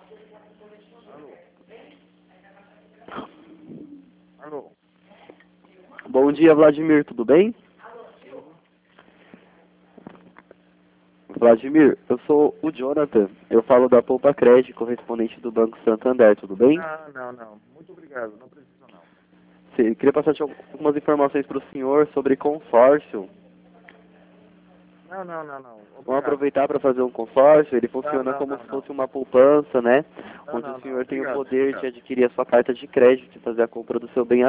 Alô? Bom dia, Vladimir, tudo bem? Vladimir, eu sou o Jonathan, eu falo da Poupa Crédito, correspondente do Banco Santander, tudo bem? Não. Muito obrigado, não preciso não. Queria passar algumas informações para o senhor sobre consórcio. Não. Vamos Obrigado. aproveitar para fazer um consórcio, ele funciona Não, como não, se não. fosse uma poupança, né? Não, Onde não, o não. senhor tem o Obrigado, poder de obrigado. adquirir a sua carta de crédito e fazer a compra do seu bem